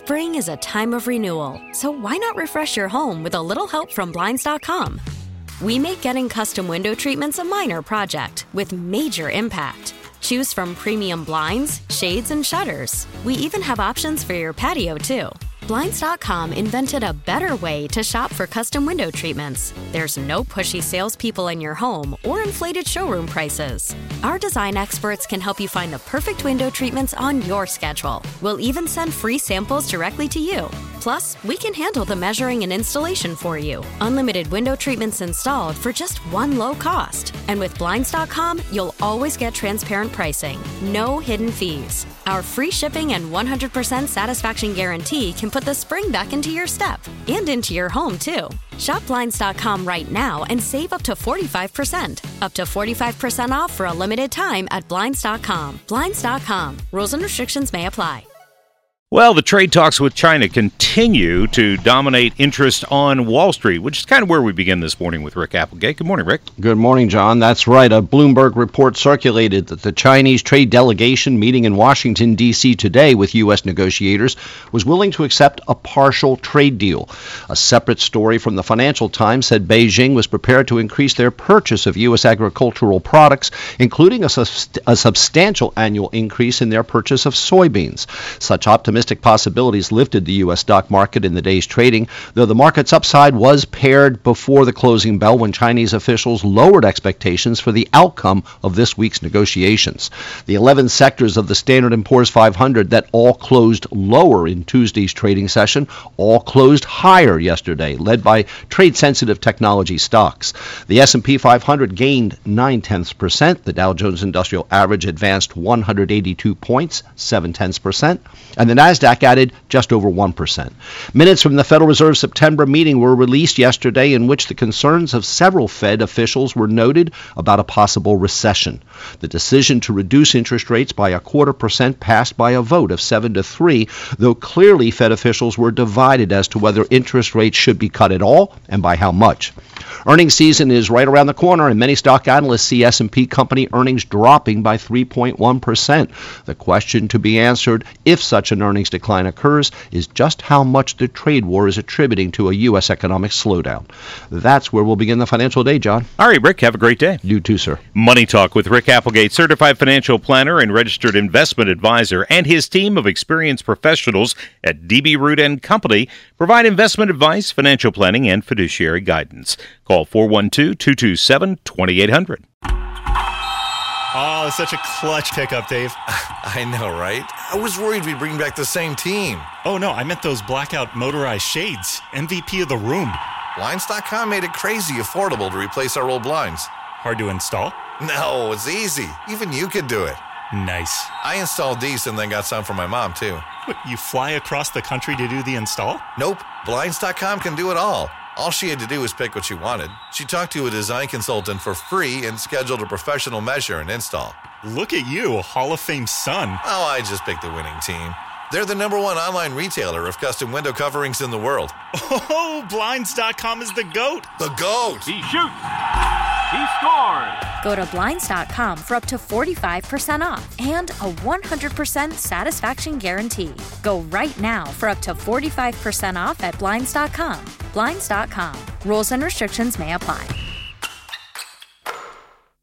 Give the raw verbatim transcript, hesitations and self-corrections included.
Spring is a time of renewal, so why not refresh your home with a little help from Blinds dot com? We make getting custom window treatments a minor project with major impact. Choose from premium blinds, shades, and shutters. We even have options for your patio, too. Blinds dot com invented a better way to shop for custom window treatments. There's no pushy salespeople in your home or inflated showroom prices. Our design experts can help you find the perfect window treatments on your schedule. We'll even send free samples directly to you. Plus, we can handle the measuring and installation for you. Unlimited window treatments installed for just one low cost. And with Blinds dot com, you'll always get transparent pricing. No hidden fees. Our free shipping and one hundred percent satisfaction guarantee can put the spring back into your step and into your home, too. Shop Blinds dot com right now and save up to forty-five percent. Up to forty-five percent off for a limited time at Blinds dot com. Blinds dot com. Rules and restrictions may apply. Well, the trade talks with China continue to dominate interest on Wall Street, which is kind of where we begin this morning with Rick Applegate. Good morning, Rick. Good morning, John. That's right. A Bloomberg report circulated that the Chinese trade delegation meeting in Washington, D C today with U S negotiators was willing to accept a partial trade deal. A separate story from the Financial Times said Beijing was prepared to increase their purchase of U S agricultural products, including a, sub- a substantial annual increase in their purchase of soybeans. Such optimism possibilities lifted the U S stock market in the day's trading, though the market's upside was paired before the closing bell when Chinese officials lowered expectations for the outcome of this week's negotiations. The eleven sectors of the Standard and Poor's five hundred that all closed lower in Tuesday's trading session all closed higher yesterday, led by trade-sensitive technology stocks. The S and P five hundred gained nine-tenths percent. The Dow Jones Industrial Average advanced one hundred eighty-two points, seven-tenths percent, and the NASDAQ added just over one percent. Minutes from the Federal Reserve September meeting were released yesterday in which the concerns of several Fed officials were noted about a possible recession. The decision to reduce interest rates by a quarter percent passed by a vote of seven to three, though clearly Fed officials were divided as to whether interest rates should be cut at all and by how much. Earnings season is right around the corner, and many stock analysts see S and P company earnings dropping by three point one percent. The question to be answered, if such an earnings decline occurs, is just how much the trade war is attributing to a U S economic slowdown. That's where we'll begin the financial day, John. All right, Rick, have a great day. You too, sir. Money Talk with Rick Applegate, certified financial planner and registered investment advisor, and his team of experienced professionals at D B Root and Company provide investment advice, financial planning, and fiduciary guidance. Call four one two, two two seven, two eight zero zero. Oh, it's such a clutch pickup, Dave. I know, right? I was worried we'd bring back the same team. Oh, no, I meant those blackout motorized shades. M V P of the room. Blinds dot com made it crazy affordable to replace our old blinds. Hard to install? No, it's easy. Even you could do it. Nice. I installed these and then got some for my mom, too. What, you fly across the country to do the install? Nope. Blinds dot com can do it all. All she had to do was pick what she wanted. She talked to a design consultant for free and scheduled a professional measure and install. Look at you, a Hall of Fame son. Oh, I just picked the winning team. They're the number one online retailer of custom window coverings in the world. Oh, Blinds dot com is the GOAT. The GOAT! He shoots! He scores! Go to Blinds dot com for up to forty-five percent off and a one hundred percent satisfaction guarantee. Go right now for up to forty-five percent off at Blinds dot com. Blinds dot com. Rules and restrictions may apply.